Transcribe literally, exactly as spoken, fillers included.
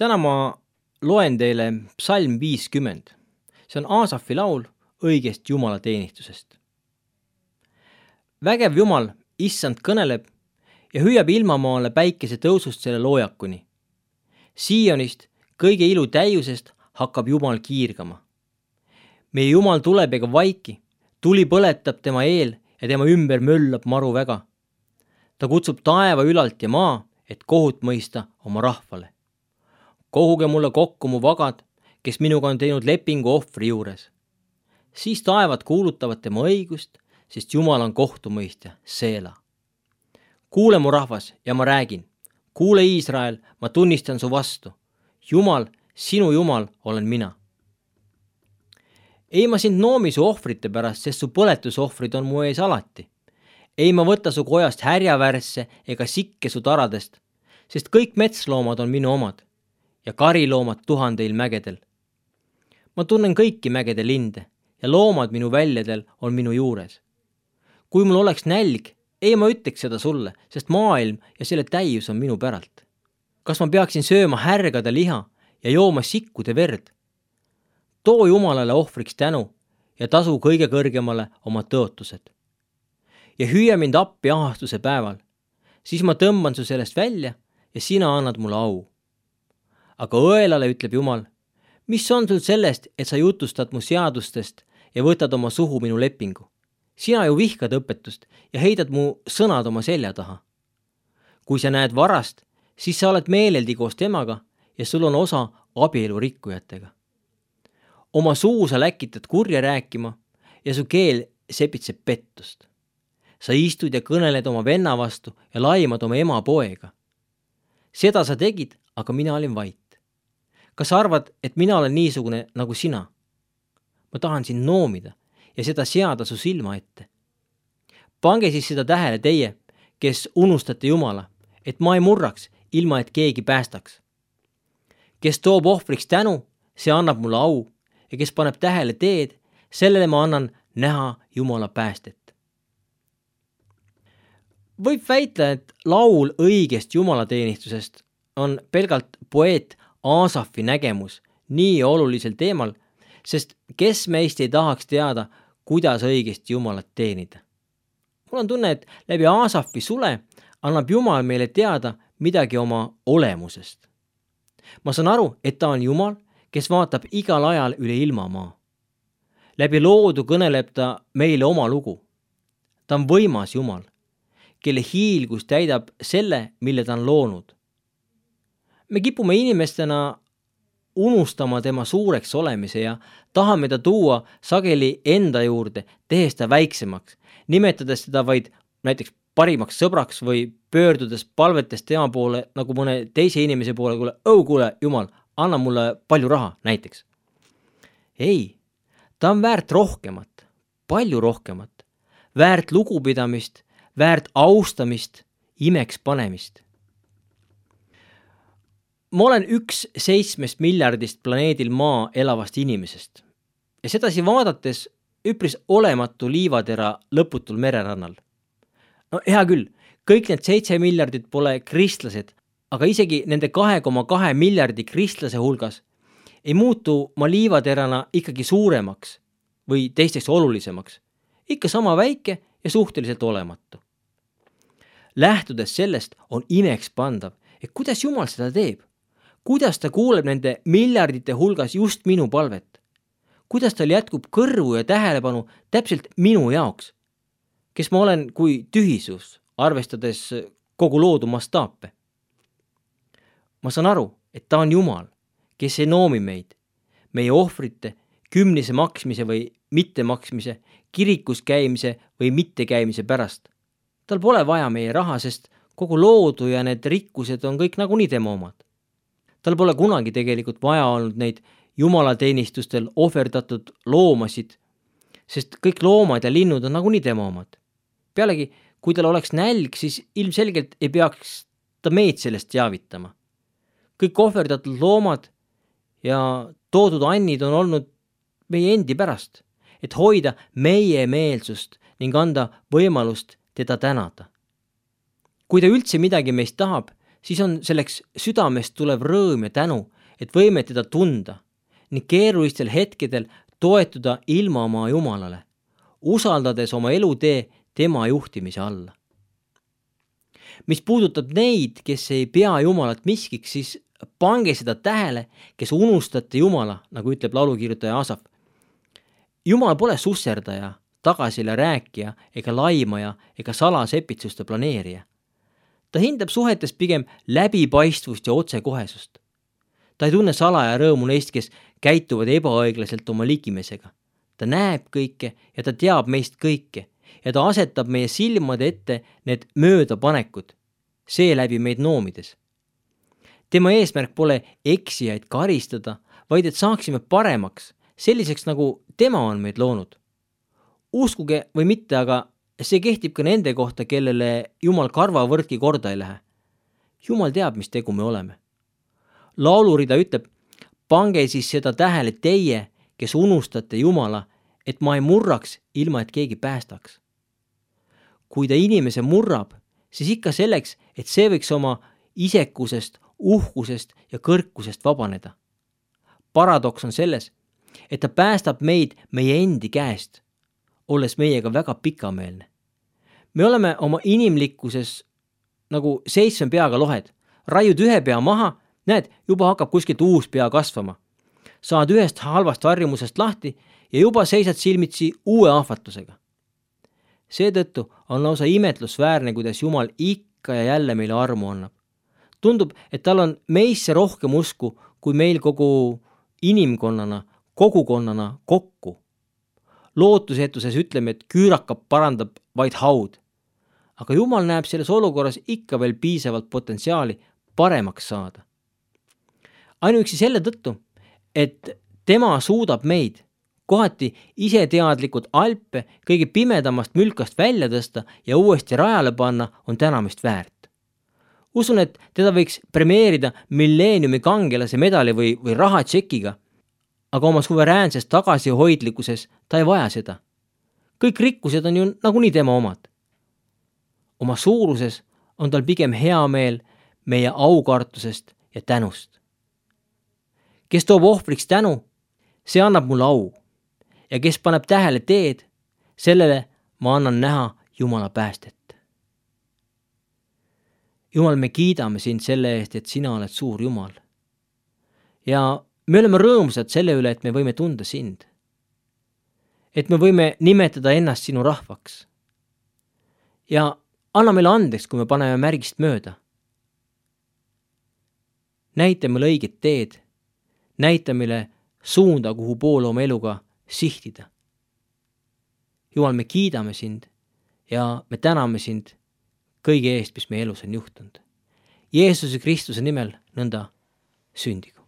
Täna ma loen teile psalm viiskümmend. See on Aasafi laul õigest Jumala teenistusest. Vägev Jumal, issand kõneleb ja hüüab ilmamaale päikese tõusust selle loojakuni. Siionist, kõige ilu täiusest hakkab Jumal kiirgama. Meie Jumal tuleb ega vaiki, tuli põletab tema eel ja tema ümber möllab maru väga. Ta kutsub taeva ülalt ja maa, et kohut mõista oma rahvale. Kohuge mulle kokku mu vagad, kes minuga on teinud lepingu ohvri juures. Siis taevad kuulutavad tema õigust, sest Jumal on kohtumõistja, Seela. Kuule mu rahvas ja ma räägin. Kuule Iisrael, ma tunnistan su vastu. Jumal, sinu Jumal olen mina. Ei ma sind noomi su ohvrite pärast, sest su põletusohvrid on mu ees alati. Ei ma võta su kojast härjavärsse ega sikke su taradest, sest kõik metsloomad on minu omad ja kariloomad tuhandeil mägedel. Ma tunnen kõiki mägede linde ja loomad minu väljadel on minu juures. Kui mul oleks nälg, ei ma ütleks seda sulle, sest maailm ja selle täius on minu päralt. Kas ma peaksin sööma härgade liha ja jooma sikkude verd? Too Jumalale ohvriks tänu ja tasu kõige kõrgemale oma tõotused. Ja hüüa mind appi ahastuse päeval, siis ma tõmban su sellest välja ja sina annad mulle au. Aga õelale ütleb Jumal, mis on sul sellest, et sa jutustad mu seadustest ja võtad oma suhu minu lepingu? Sina ju vihkad õpetust ja heidad mu sõnad oma selja taha. Kui sa näed varast, siis sa oled meeleldi koos temaga ja sul on osa abielu rikkujatega. Oma suu sa läkitad kurja rääkima ja su keel sepitseb pettust. Sa istud ja kõneled oma venna vastu ja laimad oma ema poega. Seda sa tegid, aga mina olin vait. Kas sa arvad, et mina olen niisugune nagu sina? Ma tahan sind noomida ja seda seada su silma ette. Pange siis seda tähele teie, kes unustate Jumala, et ma ei murraks, ilma et keegi päästaks. Kes toob ohvriks tänu, see annab mulle au ja kes paneb tähele teed, sellele ma annan näha Jumala päästet. Võib väita, et laul õigest jumalateenistusest on pelgalt poeet Aasafi nägemus nii olulisel teemal, sest kes meist ei tahaks teada, kuidas õigesti Jumalat teenida. Mul on tunne, et läbi Aasafi sule annab Jumal meile teada midagi oma olemusest. Ma saan aru, et ta on Jumal, kes vaatab igal ajal üle ilmamaa. Läbi loodu kõneleb ta meile oma lugu. Ta on võimas Jumal, kelle hiilgus täidab selle, mille ta on loonud. Me kipume inimestena unustama tema suureks olemise ja tahame ta tuua sageli enda juurde, tehes ta väiksemaks, nimetades teda vaid näiteks parimaks sõbraks või pöördudes palvetes tema poole nagu mõne teise inimese poole, kuule, õu kuule, Jumal, anna mulle palju raha näiteks. Ei, ta on väärt rohkemat, palju rohkemat, väärt lugupidamist, väärt austamist, imeks panemist. Ma olen üks seitsmest miljardist planeedil maa elavast inimesest ja sedasi vaadates üpris olematu liivatera lõputul mererannal. No hea küll, kõik need seitse miljardit pole kristlased, aga isegi nende kahe koma kahe miljardi kristlase hulgas ei muutu ma liivaterana ikkagi suuremaks või teisteks olulisemaks, ikka sama väike ja suhteliselt olematu. Lähtudes sellest on imeks pandav, et kuidas Jumal seda teeb, kuidas ta kuuleb nende miljardite hulgas just minu palvet, kuidas tal jätkub kõrvu ja tähelepanu täpselt minu jaoks, kes ma olen kui tühisus, arvestades kogu loodu mastaape. Ma saan aru, et ta on Jumal, kes ei noomi meid, meie ohvrite, kümnise maksmise või mittemaksmise, kirikus käimise või mittekäimise pärast. Tal pole vaja meie raha, sest kogu loodu ja need rikkused on kõik nagunii tema omad. Tal pole kunagi tegelikult vaja olnud neid jumalateenistustel ohverdatud loomasid, sest kõik loomad ja linnud on nagunii tema omad. Pealegi, kui tal oleks nälg, siis ilmselgelt ei peaks ta meid sellest teavitama. Kõik ohverdatud loomad ja toodud annid on olnud meie endi pärast, et hoida meie meelsust ning anda võimalust teda tänada. Kui ta üldse midagi meist tahab, siis on selleks südamest tulev rõõm ja tänu, et võime teda tunda ning keerulistel hetkedel toetuda ilma oma Jumalale, usaldades oma elutee tema juhtimise alla. Mis puudutab neid, kes ei pea Jumalat miskiks, siis pange seda tähele, kes unustate Jumala, nagu ütleb laulukirjutaja Asaf. Jumal pole susserdaja, tagasile rääkija ega laimaja ega salasepitsuste planeerija. Ta hindab suhetes pigem läbipaistvust ja otsekohesust. Ta ei tunne salaja rõõmu neist, kes käituvad ebaõiglaselt oma ligimesega. Ta näeb kõike ja ta teab meist kõike ja ta asetab meie silmade ette need möödapanekud, seeläbi meid noomides. Tema eesmärk pole eksijaid karistada, vaid et saaksime paremaks, selliseks nagu tema on meid loonud. Uskuge või mitte, aga see kehtib ka nende kohta, kellele Jumal karvavõrdki korda ei lähe. Jumal teab, mis tegu me oleme. Laulurida ütleb, pange siis seda tähele teie, kes unustate Jumala, et ma ei murraks, ilma et keegi päästaks. Kui ta inimese murrab, siis ikka selleks, et see võiks oma isekusest, uhkusest ja kõrkusest vabaneda. Paradoks on selles, et ta päästab meid meie endi käest, olles meiega väga pikameelne. Me oleme oma inimlikkuses nagu seitsme peaga lohed. Raiud ühe pea maha, näed, juba hakkab kuskilt uus pea kasvama. Saad ühest halvast harjumusest lahti ja juba seisad silmitsi uue ahvatlusega. Seetõttu on lausa imetlusväärne, kuidas Jumal ikka ja jälle meile armu annab. Tundub, et tal on meisse rohkem usku, kui meil kogu inimkonnana, kogukonnana kokku. Lootusetuses ütleme, et küürakap parandab vaid haud. Aga Jumal näeb selles olukorras ikka veel piisavalt potentsiaali paremaks saada. Ainuüksi selle tõttu, et tema suudab meid kohati iseteadlikud Alpe kõige pimedamast mülkast välja tõsta ja uuesti rajale panna, on tänamist väärt. Usun, et teda võiks premeerida milleeniumi kangelase medali või, või rahatšekiga, aga oma suveräänses tagasihoidlikkuses ta ei vaja seda. Kõik rikkused on ju nagunii tema omad. Oma suuruses on tal pigem hea meel meie aukartusest ja tänust. Kes toob ohvriks tänu, see annab mulle au. Ja kes paneb tähele teed, sellele ma annan näha Jumala päästet. Jumal, me kiidame sind selle eest, et sina oled suur Jumal. Ja me oleme rõõmsad selle üle, et me võime tunda sind. Et me võime nimetada ennast sinu rahvaks. Ja anna meile andeks, kui me paneme märgist mööda. Näita meile õiget teed. Näita meile suunda, kuhu poole oma eluga sihtida. Jumal, me kiidame sind ja me täname sind kõige eest, mis meie elus on juhtunud. Jeesuse Kristuse nimel nõnda sündigu.